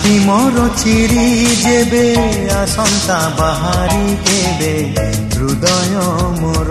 छाती मोर चिरी जेबे आसंता बाहारी केबे हृदय मोर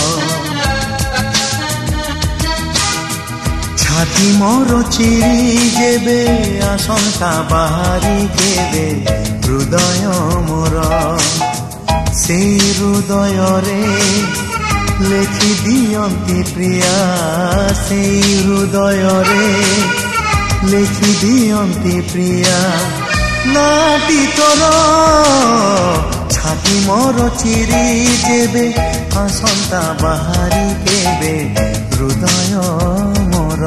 छाती मोर चिरी जेबे आसंता बाहारी केबे हृदय मोर से हृदय रे लेखि दियंती प्रिया से हृदय रे लेखि दियंती प्रिया नाटी तोर छाती मोर चिरी जेबे आसंता बाहारी केबे हृदय मोर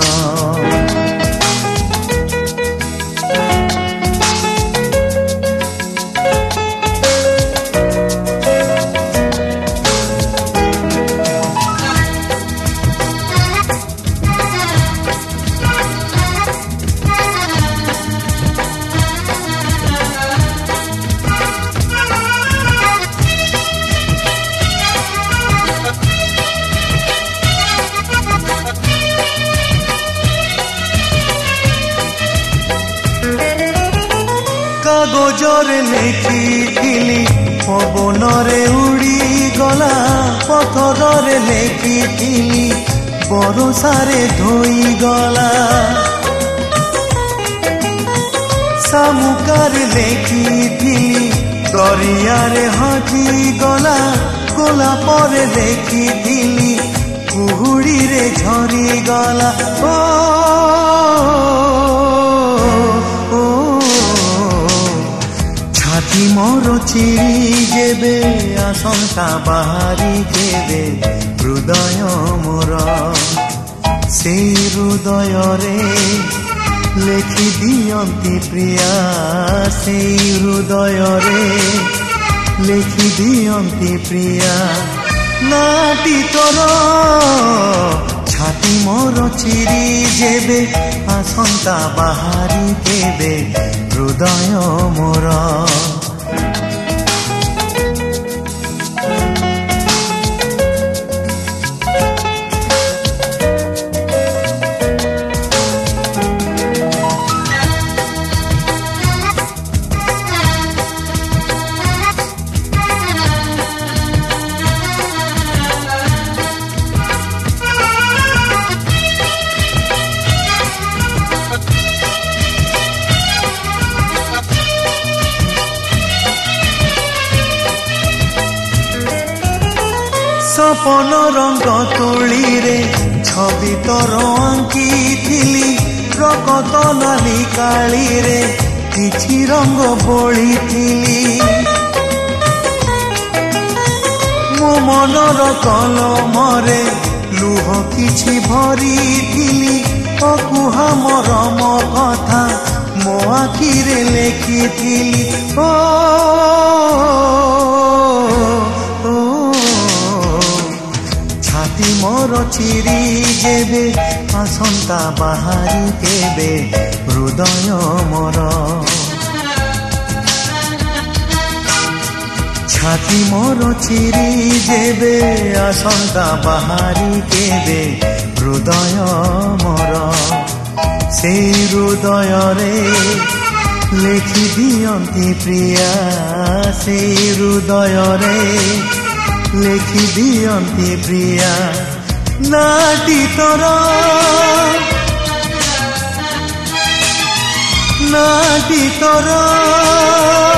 कागजरे लेखिथिली पवनरे उड़ी गला पथरे लेखिथिली बरसारे धोई गला सामुकारे लेखिथिली दरियारे हजी गला गोलापरे लेखिथिली कुहुड़ी रे झरी गला छाती मोर चिरी जेबे आसंता बाहारी केबे हृदय मोर से हृदय रे लेखि दियंती प्रिया से हृदय रे लेखि दियंती प्रिया नाटी तोर छाती मोर चिरी जेबे आसंता बाहारी केबे हृदय मोर सपन रंग तुली रे छवि तोर आंकिथिली रगत नाली काली रे किछि रंग बोलिथिली मो मनर कलमरे लुह किछि भरिथिली अकुहा मरम कथा मो आखिरे लेखिथिली छाती मोर चिरी जेबे आसंता बाहारी केबे हृदय मोर छाती मोर चिरी जेबे आसंता बाहारी केबे हृदय मोर से हृदय रे लेखि दियंती प्रिया से हृदय रे लेखि दियंती प्रिया नाटी तोर नाटी तोर